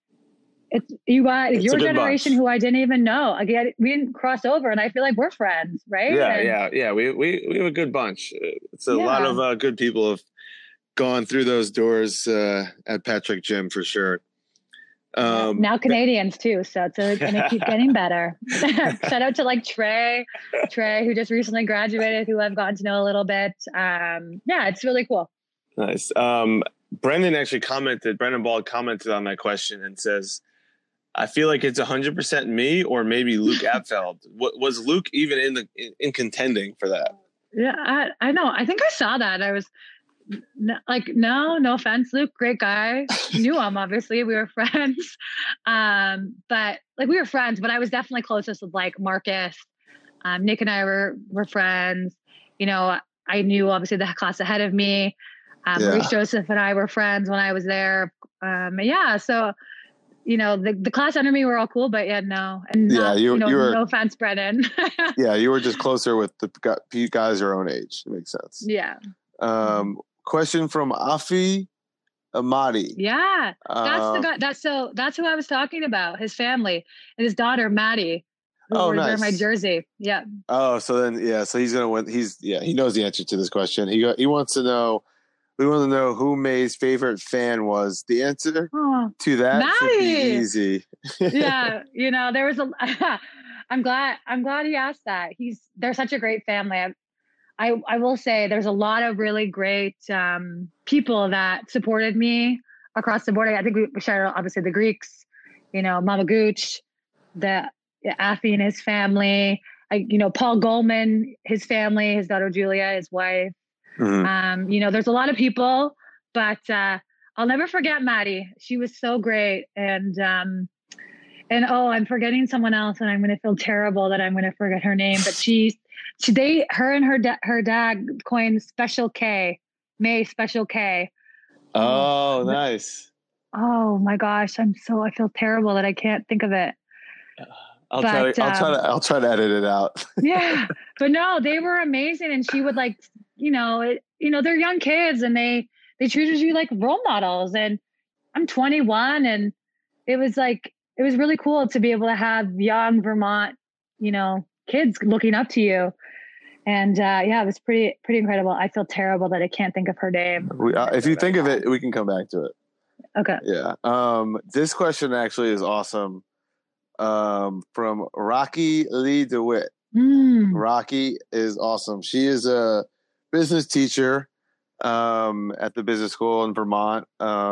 you got your generation who I didn't even know. Again, we didn't cross over, and I feel like we're friends, right? Yeah. We have a good bunch. It's a lot of good people have gone through those doors at Patrick Gym for sure. Now Canadians too, so it's gonna keep getting better. Shout out to like Trey, who just recently graduated, who I've gotten to know a little bit. It's really cool. Nice. Brendan Bald commented on that question and says, I feel like it's 100% me or maybe Luke Abfeld. Was Luke even in contending for that? Yeah, I know. I think I saw that. I was no offense, Luke, great guy. Knew him, obviously. We were friends. But we were friends, but I was definitely closest with like Marcus. Nick and I were friends. I knew obviously the class ahead of me. Maurice Joseph and I were friends when I was there. So the class under me were all cool, but no. And you were, no offense, Brennan. Yeah, you were just closer with the guys your own age. It makes sense. Yeah. Question from Afi Amadi. Yeah, that's the guy. That's who I was talking about. His family and his daughter Maddie. Who nice. Wear my jersey. Yeah. Oh, so he's gonna win. He knows the answer to this question. He wants to know. We want to know who May's favorite fan was. The answer to that Maddie. should be easy. Yeah, there was I'm glad he asked that. They're such a great family. I will say there's a lot of really great people that supported me across the board. I think we shared obviously the Greeks, Mama Gooch, the Afi and his family. Paul Goldman, his family, his daughter Julia, his wife. Mm-hmm. There's a lot of people, but I'll never forget Maddie. She was so great, and I'm forgetting someone else, and I'm going to feel terrible that I'm going to forget her name. But her and her dad coined Special K, May Special K. Oh, nice. Oh my gosh, I feel terrible that I can't think of it. I'll try to edit it out. Yeah, but no, they were amazing, and she would they're young kids, and they treated you like role models. And I'm 21, and it was really cool to be able to have young Vermont, kids looking up to you. And it was pretty incredible. I feel terrible that I can't think of her name. If you think of it, we can come back to it. Okay. Yeah. This question actually is awesome. From Rocky Lee DeWitt. Rocky is awesome. She is a business teacher at the business school in Vermont.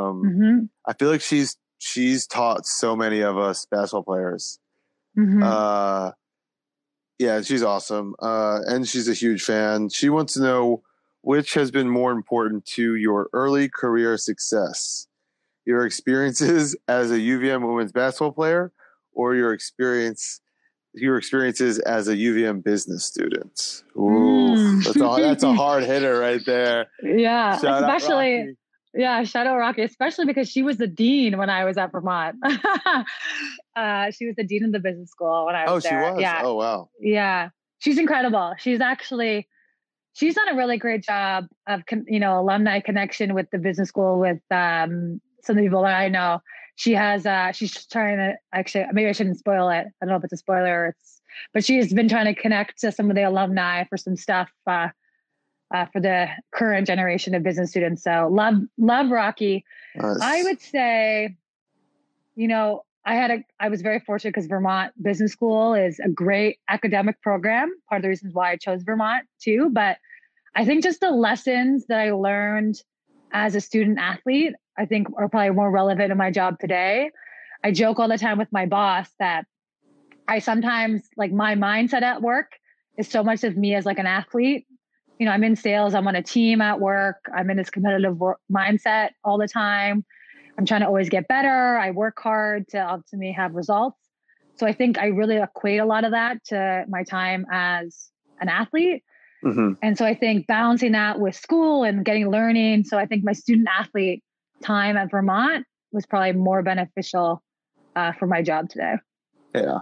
I feel like she's taught so many of us basketball players. Yeah, she's awesome. And she's a huge fan. She wants to know which has been more important to your early career success, your experiences as a UVM women's basketball player or your experiences as a UVM business student. Ooh, that's a hard hitter right there. Yeah, Shout out, especially Rocky. yeah, shout out Rocky, especially because she was the dean when I was at Vermont. She was the dean of the business school when I was there. She was? Yeah. Oh, wow. Yeah, she's incredible. She's done a really great job of alumni connection with the business school with some of the people that I know. She has she's trying to actually, maybe I shouldn't spoil it. I don't know if it's a spoiler. But she has been trying to connect to some of the alumni for some stuff for the current generation of business students. So love Rocky. Nice. I would say, I was very fortunate because Vermont Business School is a great academic program. Part of the reasons why I chose Vermont too. But I think just the lessons that I learned as a student athlete, I think are probably more relevant in my job today. I joke all the time with my boss that I sometimes, like, my mindset at work is so much of me as like an athlete. I'm in sales, I'm on a team at work, I'm in this competitive mindset all the time. I'm trying to always get better. I work hard to ultimately have results. So I think I really equate a lot of that to my time as an athlete. Mm-hmm. And so I think balancing that with school and getting learning. So I think my student athlete time at Vermont was probably more beneficial for my job today. Yeah.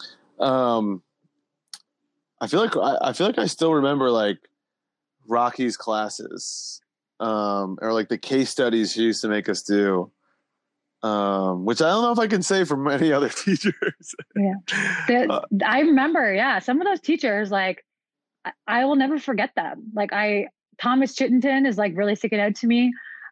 I feel like I still remember like Rocky's classes, or like the case studies she used to make us do, which I don't know if I can say for many other teachers. Yeah. I remember, some of those teachers, like, I will never forget them. Like Thomas Chittenden is like really sticking out to me.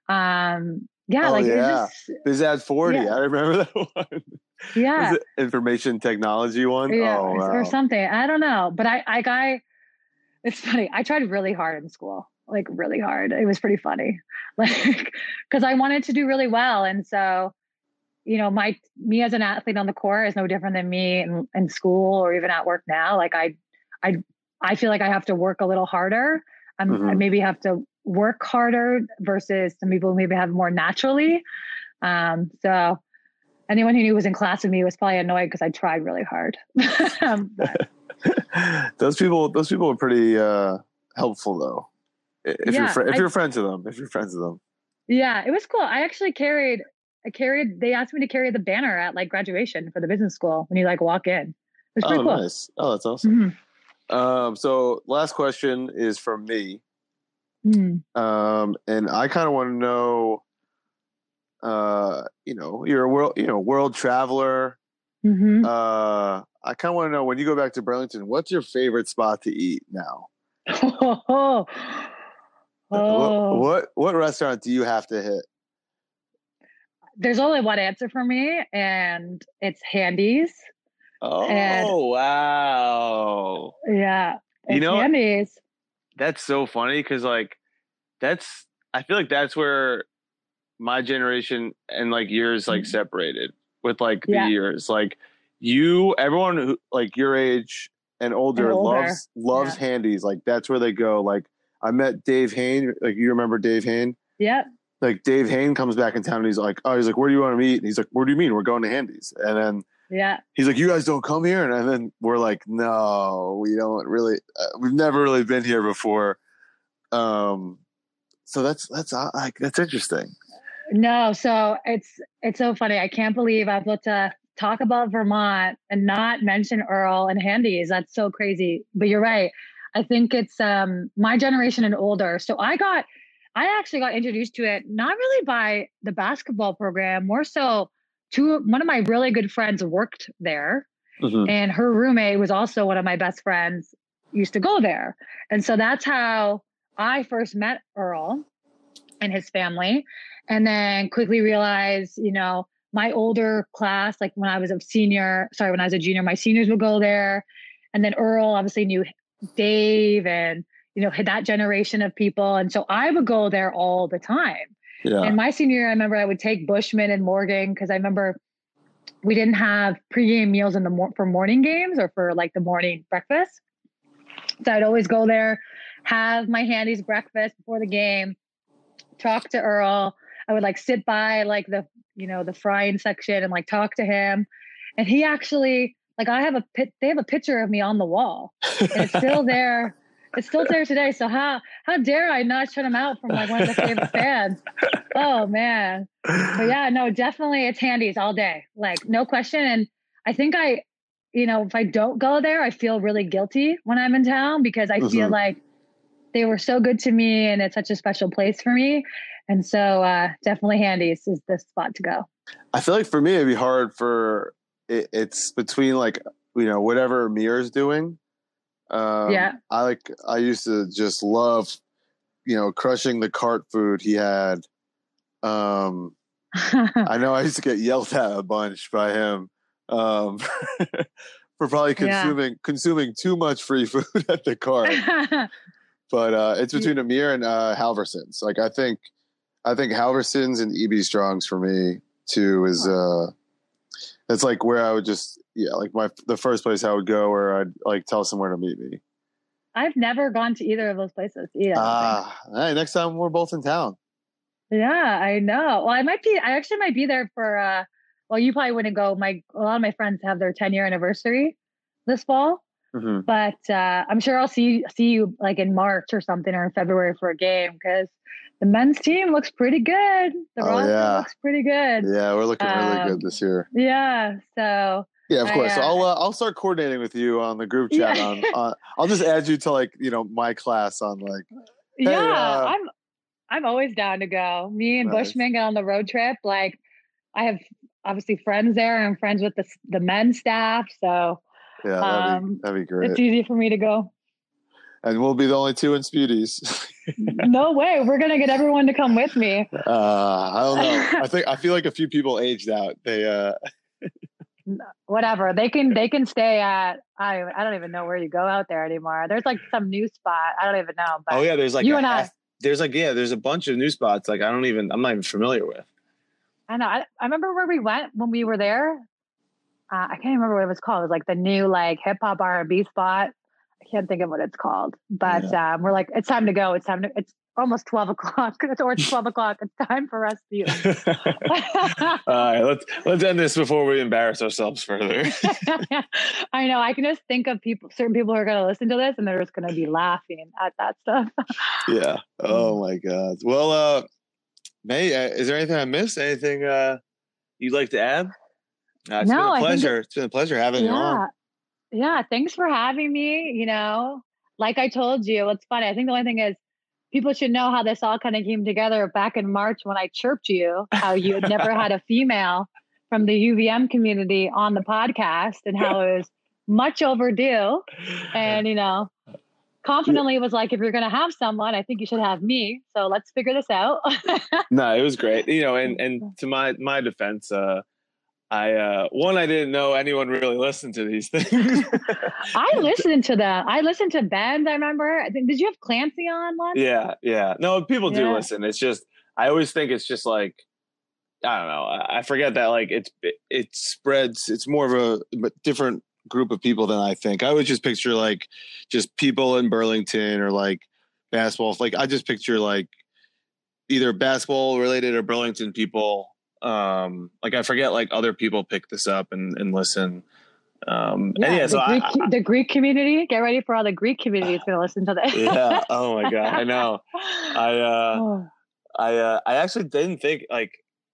Biz Ad 40. Yeah. I remember that one. Yeah. Was it information technology one? Yeah, oh, wow. Or something. I don't know. But it's funny. I tried really hard in school, like really hard. It was pretty funny, like, because I wanted to do really well. And so, me as an athlete on the court is no different than me in school or even at work now. Like I feel like I have to work a little harder. I maybe have to work harder versus some people maybe have more naturally. So anyone who knew was in class with me was probably annoyed because I tried really hard. Those people are pretty helpful though. If you're friends with them. Yeah, it was cool. I actually they asked me to carry the banner at like graduation for the business school when you like walk in. It was pretty cool. Nice. Oh, that's awesome. Mm-hmm. So last question is from me. And I kind of want to know, you're a world traveler. Mm-hmm. I kind of want to know, when you go back to Burlington, what's your favorite spot to eat now? What restaurant do you have to hit? There's only one answer for me, and it's Handy's. Oh, wow. Yeah. Handy's. That's so funny because I feel like that's where my generation and like yours like separated with like the years. Like everyone who like your age and older loves Handy's. Like that's where they go. Like I met Dave Hayne. Like you remember Dave Hayne? Yeah. Like Dave Hayne comes back in town and he's like, where do you want to meet? And he's like, what do you mean? We're going to Handy's. And then he's like, you guys don't come here? And then we're like, no, we don't really, we've never really been here before. So that's interesting. No. So it's so funny. I can't believe I've got to talk about Vermont and not mention Earl and Handy's. That's so crazy, but you're right. I think it's, my generation and older. So I actually got introduced to it, not really by the basketball program, more so one of my really good friends worked there, and her roommate was also one of my best friends, used to go there. And so that's how I first met Earl and his family. And then quickly realized, my older class, like when I was a junior, my seniors would go there. And then Earl obviously knew Dave and, had that generation of people. And so I would go there all the time. Yeah. And my senior year, I remember I would take Bushman and Morgan, because I remember we didn't have pregame meals in the for morning games or for like the morning breakfast. So I'd always go there, have my Handy's breakfast before the game, talk to Earl. I would like sit by like the frying section and like talk to him. And he actually, like, they have a picture of me on the wall, and it's still there. It's still there today. So how dare I not shut him out from like one of the favorite fans? Oh man. But yeah, no, definitely it's Handy's all day. Like no question. And I think if I don't go there, I feel really guilty when I'm in town because I feel like they were so good to me and it's such a special place for me. And so definitely Handy's is the spot to go. I feel like for me, it'd be hard for it's between like, whatever Amir's doing. I used to just love, crushing the cart food he had. I know I used to get yelled at a bunch by him for probably consuming too much free food at the cart. But it's between Amir and Halverson's. Like I think Halverson's and EB Strong's for me too is that's like where I would just the first place I would go where I'd like tell someone to meet me. I've never gone to either of those places either. Hey, next time we're both in town. Yeah, I know. Well, I actually might be there for you probably wouldn't go. A lot of my friends have their 10-year anniversary this fall. Mm-hmm. But I'm sure I'll see you like in March or something or in February for a game because the men's team looks pretty good. The roster looks pretty good. Yeah, we're looking really good this year. Yeah, so yeah, of course. I'll start coordinating with you on the group chat. Yeah. I'll just add you to like my class on like. Hey, I'm always down to go. Me and Bushman get on the road trip. Like I have obviously friends there. I'm friends with the men's staff, so. Yeah, that'd be great. It's easy for me to go. And we'll be the only two in Sputies. No way. We're going to get everyone to come with me. I don't know. I feel like a few people aged out. They whatever. They can stay at I don't even know where you go out there anymore. There's like some new spot. I don't even know. But there's like there's a bunch of new spots like I'm not even familiar with. I know. I remember where we went when we were there. I can't remember what it was called. It was like the new like hip hop R&B spot. I can't think of what it's called, but we're like, it's time to go. It's almost 12 o'clock. It's 12 o'clock. It's time for us to. All right, let's end this before we embarrass ourselves further. I know. I can just think of certain people who are going to listen to this and they're just going to be laughing at that stuff. Yeah. Oh my God. Well, May, is there anything I missed? Anything you'd like to add? It's been a pleasure. It's been a pleasure having you on. Yeah. Thanks for having me. Like I told you, it's funny. I think the only thing is people should know how this all kind of came together back in March when I chirped you, how you had never had a female from the UVM community on the podcast and how it was much overdue. And, confidently was like, if you're going to have someone, I think you should have me. So let's figure this out. No, it was great. And to my defense, I didn't know anyone really listened to these things. I listened to them. I listened to Ben's. I remember. Did you have Clancy on once? Yeah. No, people do listen. It's just I always think it's just like I don't know. I forget that like it spreads. It's more of a different group of people than I think. I would just picture like just people in Burlington or like basketball. Like I just picture like either basketball related or Burlington people. Like I forget like other people pick this up and listen. The Greek community, get ready for all the Greek community is going to listen to this. Yeah. Oh my God. I know. I actually didn't think like,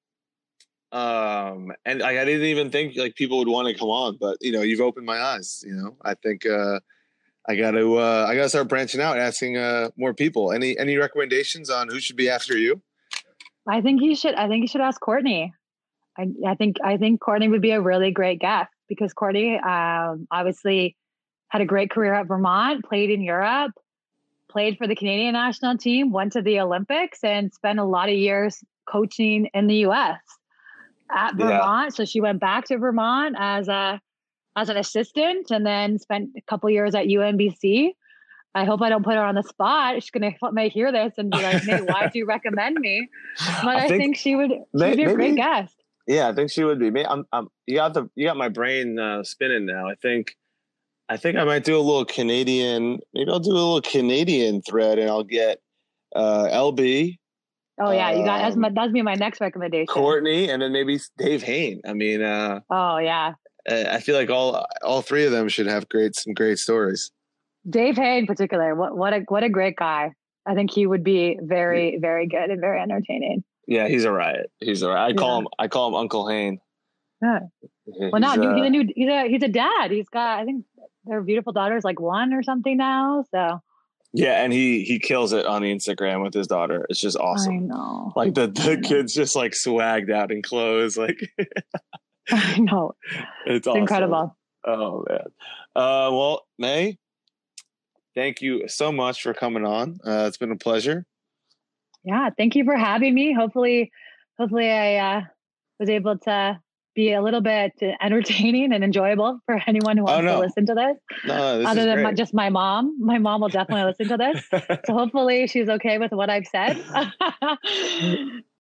and I didn't even think like people would want to come on, but you've opened my eyes. I think, I got to start branching out, asking, more people. Any recommendations on who should be after you? I think you should ask Courtney. I think Courtney would be a really great guest because Courtney obviously had a great career at Vermont, played in Europe, played for the Canadian national team, went to the Olympics, and spent a lot of years coaching in the U.S. at Vermont. Yeah. So she went back to Vermont as an assistant and then spent a couple years at UNBC. I hope I don't put her on the spot. She's may hear this and be like, "Hey, why'd you recommend me?" But I think she would be a great guest. Yeah, I think she would be. You got my brain spinning now. I think I might do a little Canadian. Maybe I'll do a little Canadian thread, and I'll get LB, Oh yeah, you got that's be my next recommendation. Courtney, and then maybe Dave Hayne. I mean, oh yeah, I feel like all three of them should have some great stories. Dave Hayne in particular. What a great guy. I think he would be very, very good and very entertaining. Yeah, he's a riot. I call him Uncle Hayne. Yeah. Well, he's a dad. He's got, I think their beautiful daughter's like 1 or something now. So yeah, and he kills it on Instagram with his daughter. It's just awesome. I know. Like the kid's just like swagged out in clothes. Like I know. It's awesome. Incredible. Oh man. Well, May, thank you so much for coming on. It's been a pleasure. Yeah, thank you for having me. Hopefully I was able to be a little bit entertaining and enjoyable for anyone who wants to listen to this. No, this other is than great. just my mom. My mom will definitely listen to this. So hopefully she's okay with what I've said.